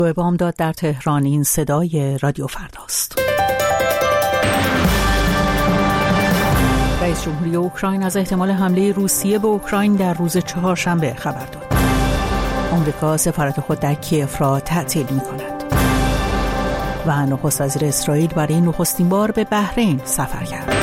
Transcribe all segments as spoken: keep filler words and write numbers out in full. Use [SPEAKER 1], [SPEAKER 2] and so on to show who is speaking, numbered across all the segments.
[SPEAKER 1] به بامداد در تهران. این صدای رادیو فرداست. رئیس جمهوری اوکراین از احتمال حمله روسیه به اوکراین در روز چهارشنبه خبر داد. آمریکا سفارت خود در کیف را تعطیل می‌کند. و نخست وزیر اسرائیل برای نخستین بار به بحرین سفر کرد.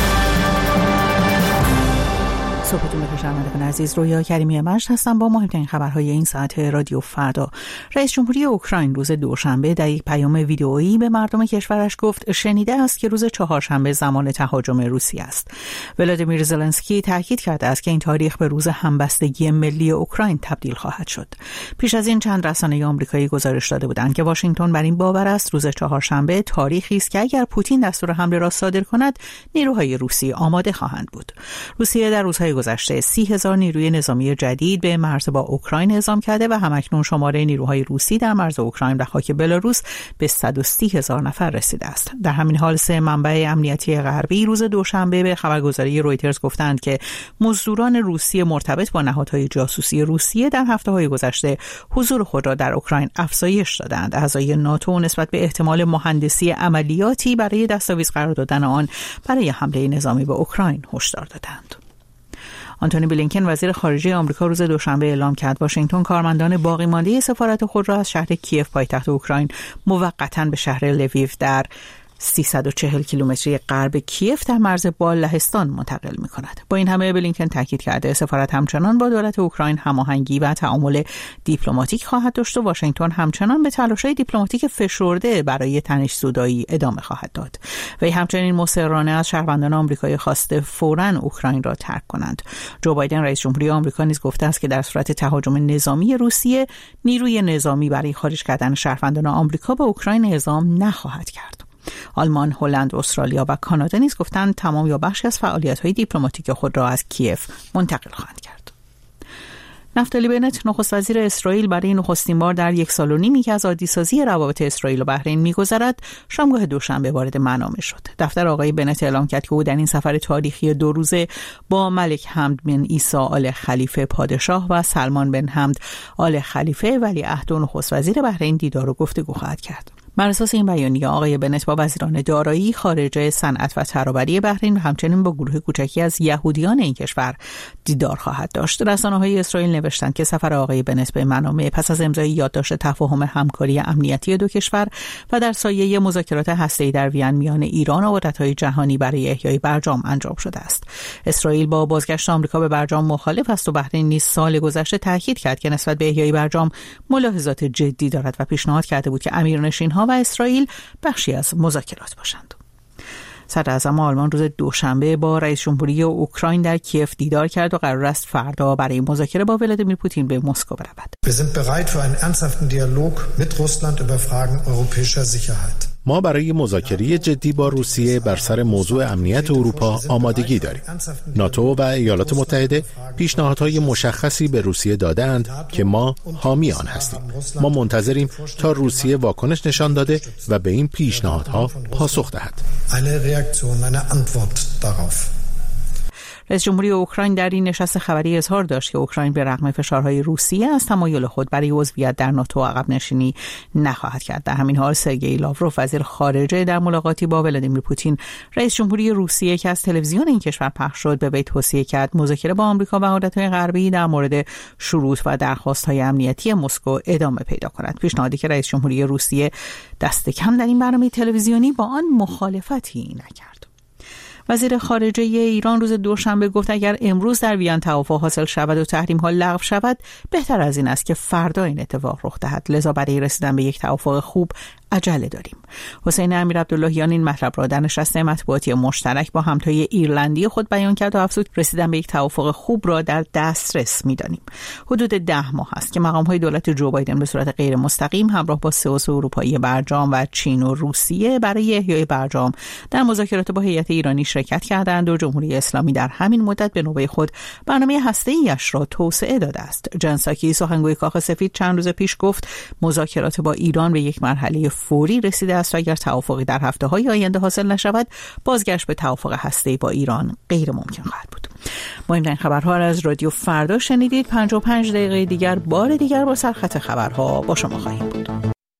[SPEAKER 1] صبحتون بخیر شنوندگان عزیز، رویا کریمی مجد هستم با مهمترین خبرهای این ساعت رادیو فردا. رئیس جمهوری اوکراین روز دوشنبه در یک پیام ویدئویی به مردم کشورش گفت شنیده است که روز چهارشنبه زمان تهاجم روسیه است. ولادیمیر زلنسکی تاکید کرده است که این تاریخ به روز همبستگی ملی اوکراین تبدیل خواهد شد. پیش از این چند رسانه آمریکایی گزارش داده بودند که واشنگتن بر این باور است روز چهارشنبه تاریخی است که اگر پوتین دستور حمله را صادر کند نیروهای روسی آماده خواهند بود. روسیه در روزهای گذشته سی هزار نیروی نظامی جدید به مرز با اوکراین اعزام کرده و همکنون شماره نیروهای روسی در مرز اوکراین و خاک بلاروس به صد و سی هزار نفر رسیده است. در همین حال سه منبع امنیتی غربی روز دوشنبه به خبرگزاری رویترز گفتند که مزدوران روسی مرتبط با نهادهای جاسوسی روسیه در هفته‌های گذشته حضور خود را در اوکراین افزایش دادند. اعضای ناتو نسبت به احتمال مهندسی عملیاتی برای دستاویز قرار دادن آن برای حمله نظامی به اوکراین هشدار دادند. آنتونی بلینکن وزیر خارجه آمریکا روز دوشنبه اعلام کرد واشنگتن کارمندان باقی مانده سفارت خود را از شهر کیف پایتخت اوکراین موقتاً به شهر لویو در سیصد و چهل کیلومتری غرب کیف در مرز با لهستان منتقل می‌کند. با این همه بلینکن تاکید کرده سفارت همچنان با دولت اوکراین هماهنگی و تعامل دیپلماتیک خواهد داشت و واشنگتن همچنان به تلاش‌های دیپلماتیک فشرده برای تنش‌زدایی ادامه خواهد داد. وی همچنین مصرانه از شهروندان آمریکایی خواسته فوراً اوکراین را ترک کنند. جو بایدن رئیس جمهوری آمریکا نیز گفته است که در صورت تهاجم نظامی روسیه نیروی نظامی برای خارج کردن شهروندان آمریکا به اوکراین اعزام نخواهد کرد. آلمان، هلند، استرالیا و کانادا نیز گفتند تمام یا بخشی از فعالیت‌های دیپلماتیک خود را از کیف منتقل خواهند کرد. نفتالی بنت نخست وزیر اسرائیل برای نخستین بار در یک سال و نیمی که از عادی‌سازی روابط اسرائیل و بحرین می‌گذرد شامگاه دوشنبه وارد منامه شد. دفتر آقای بنت اعلام کرد که او در این سفر تاریخی دو روزه با ملک حمد بن عیسی آل خلیفه پادشاه و سلمان بن حمد آل خلیفه ولیعهد و نخست وزیر بحرین دیدار و گفتگو خواهد کرد. بر اساس این بیانیه آقای بنت با وزیران دارایی، خارجه، صنعت و ترابری بحرین و همچنین با گروه کوچکی از یهودیان این کشور دیدار خواهد داشت. رسانه‌های اسرائیل نوشتند که سفر آقای بنت به منامه پس از امضای یادداشت تفاهم همکاری امنیتی دو کشور و در سایه مذاکرات هسته‌ای در وین میان ایران و قدرت‌های جهانی برای احیای برجام انجام شده است. اسرائیل با بازگشت آمریکا به برجام مخالف است و بحرین نیز سال گذشته تاکید کرد که نسبت به احیای برجام ملاحظات جدی دارد و پیشنهاد کرده بود که امیرنشین‌ها و اسرائیل بخشی از مذاکرات باشند. صدر اعظم آلمان روز دوشنبه با رئیس جمهوری اوکراین در کیف دیدار کرد و قرار است فردا برای مذاکره با ولادیمیر پوتین به مسکو برود.
[SPEAKER 2] Wir sind bereit für einen ernsthaften Dialog mit Russland über Fragen europäischer Sicherheit.
[SPEAKER 3] ما برای مذاکره جدی با روسیه بر سر موضوع امنیت اروپا آمادگی داریم. ناتو و ایالات متحده پیشنهادهای مشخصی به روسیه دادند که ما حامی آن هستیم. ما منتظریم تا روسیه واکنش نشان داده و به این پیشنهادها پاسخ دهد.
[SPEAKER 1] رئیس جمهوری اوکراین در این نشست خبری اظهار داشت که اوکراین به رغم فشارهای روسیه از تمایل خود برای عضویت در ناتو عقب نشینی نخواهد کرد. در همین حال سرگئی لاوروف وزیر خارجه در ملاقاتی با ولادیمیر پوتین رئیس جمهوری روسیه که از تلویزیون این کشور پخش شد به وی توصیه کرد مذاکره با آمریکا و قدرت‌های غربی در مورد شروط و درخواست‌های امنیتی مسکو ادامه پیدا کند. پیشنهادی که رئیس جمهوری روسیه دست کم در این برنامه تلویزیونی با آن مخالفتی نکرد. وزیر خارجه ایران روز دوشنبه گفت اگر امروز در وین توافق حاصل شود و تحریم‌ها لغو شود بهتر از این است که فردا این اتفاق رخ دهد، لذا برای رسیدن به یک توافق خوب عجله داریم. حسین امیر عبداللهیان این مطلب را در نشست مطبوعاتی مشترک با همتای ایرلندی خود بیان کرد و افزود رسیدن به یک توافق خوب را در دسترس می‌دانیم. حدود ده ماه است که مقام‌های دولت جو بایدن به صورت غیر مستقیم همراه با سه عضو اروپایی برجام و چین و روسیه برای احیای برجام در مذاکرات با هیئت ایرانی شرکت کردند و جمهوری اسلامی در همین مدت به نوبه خود برنامه هسته‌ایش را توسعه داده است. جن ساکی سخنگوی کاخ سفید چند روز پیش گفت مذاکرات با ایران به یک مرحله فوری رسیده است و اگر توافقی در هفته‌های آینده حاصل نشود بازگشت به توافق هسته‌ای با ایران غیر ممکن خواهد بود. مهمترین خبرها را از رادیو فردا شنیدید. پنجاه و پنج دقیقه دیگر بار دیگر با سرخط خبرها با شما خواهیم بود.